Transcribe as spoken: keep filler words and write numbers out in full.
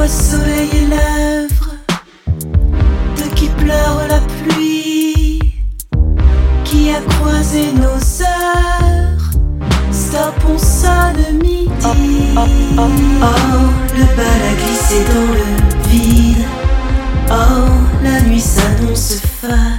soleil et lèvres de qui pleure la pluie, qui a croisé nos heures. Stop, on sonne midi. Oh, oh, oh, oh, le bal a glissé dans le vide. Oh, la nuit s'annonce fade.